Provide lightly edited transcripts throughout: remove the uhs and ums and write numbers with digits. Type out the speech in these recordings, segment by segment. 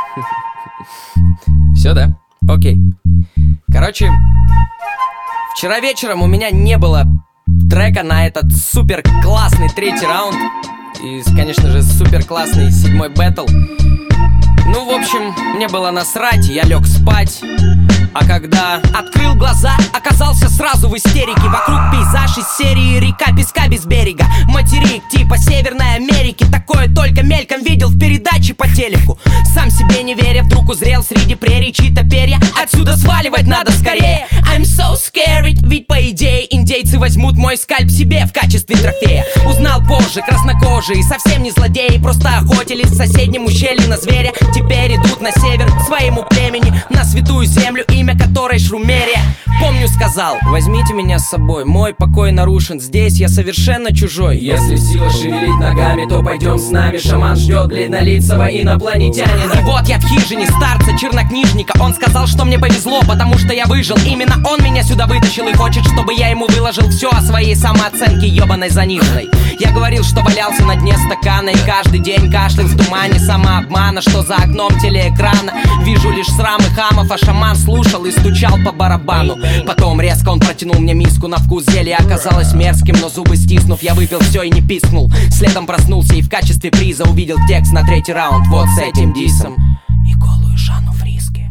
Все, да? Окей. Короче, вчера вечером у меня не было трека на этот супер классный третий раунд. И, конечно же, супер классный седьмой бэтл. Ну, в общем, мне было насрать, я лег спать. А когда открыл глаза, оказался сразу в истерике. Вокруг пейзаж из серии «Река песка без берега». Материк типа Северной Америки. Такое только мельком видел в передаче по телеку. Сам себе не веря, вдруг узрел среди прерий чьи-то перья. Отсюда сваливать надо скорее. I'm so scared, ведь по идее индейцы возьмут мой скальп себе в качестве трофея. Узнал позже, краснокожие, совсем не злодеи, просто охотились в соседнем ущелье на зверя. Теперь идут на север к своему племени, на святую землю, имя которой Шрумерия. Помню, сказал: возьмите меня с собой, мой покой нарушен, здесь я совершенно чужой. Если сила шевелить ногами, то пойдем с нами. Шаман ждет длиннолицего инопланетянина. И вот я в хижине старца чернокнижника. Он сказал, что мне повезло, потому что я выжил. Именно он меня сюда вытащил и хочет, чтобы я ему выложил все о своей самооценке ебаной заниженной. Я говорил, что валялся на дне стакана и каждый день кашлял в тумане самообмана, что за окном телеэкрана вижу лишь срамы хамов, а шаман слушал и стучал по барабану. Потом резко он протянул мне миску на вкус зелья. Оказалось мерзким, но зубы стиснув, я выпил все и не пискнул. Следом проснулся и в качестве приза увидел текст на третий раунд вот с этим дисом и голую Жанну Фриске.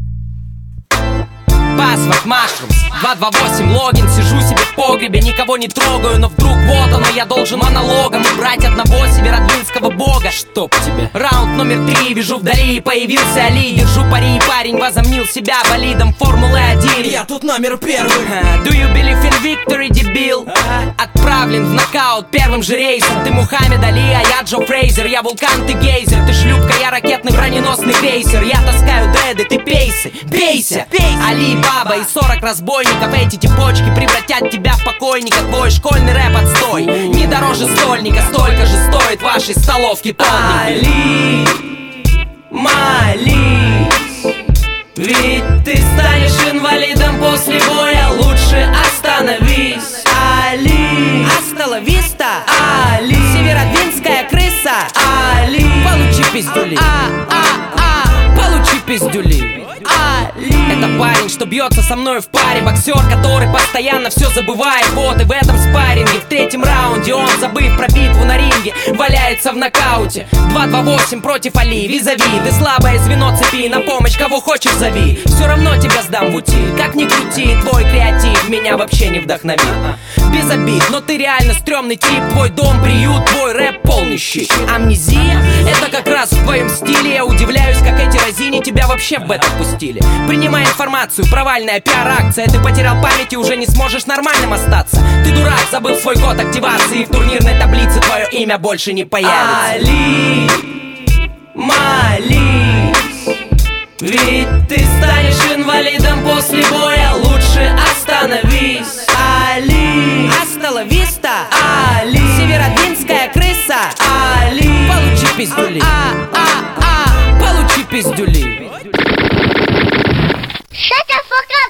Password Mushrooms 228 логин. Сижу себе в погребе, никого не трогаю, но вдруг вот оно, я должен монологом убрать одного северодвинского бога. Чтоб тебе. Раунд номер 3, вижу вдали, появился Али. Держу пари, парень возомнил себя болидом Формулы-1. Я тут номер 1. Do you believe in victory, дебил? Отправлен в нокаут первым же рейсом. Ты Мухаммед Али, а я Джо Фрейзер. Я вулкан, ты гейзер. Ты шлюпка, я ракетный броненосный крейсер. Я таскаю дреды, ты пейсы. Бейся! Али Баба и 40 разбойников. Эти типочки превратят тебя в покойника. Твой школьный рэп отстой, не дороже стольника. Столько же стоит вашей столовки полник. Али, молись, ведь ты станешь инвалидом после боя. Лучше остановись. Али, асталависта. Али, северодвинская крыса. Али, получи пиздюли. Получи пиздюли. Это парень, что бьется со мной в паре. Боксер, который постоянно все забывает. Вот и в этом спарринге, в третьем раунде он, забыв про битву на ринге, валяется в нокауте. 228 против Али, визави. Ты слабое звено цепи, на помощь кого хочешь зови. Все равно тебя сдам в утиль. Как ни крути, твой креатив меня вообще не вдохновит. Без обид, но ты реально стрёмный тип. Твой дом, приют, твой рэп полный щит. Амнезия, это как раз в твоем стиле. Я удивляюсь, как эти разини тебя вообще в бета пустили. Принимай информацию, провальная пиар-акция. Ты потерял память и уже не сможешь нормальным остаться. Ты дурак, забыл свой код активации. В турнирной таблице твое имя больше не появится. Али, молись, ведь ты станешь инвалидом после боя. Лучше остановись. Али, асталависта. Али, северодвинская крыса. Али, получи пиздюли. Получи пиздюли. Shut the fuck up!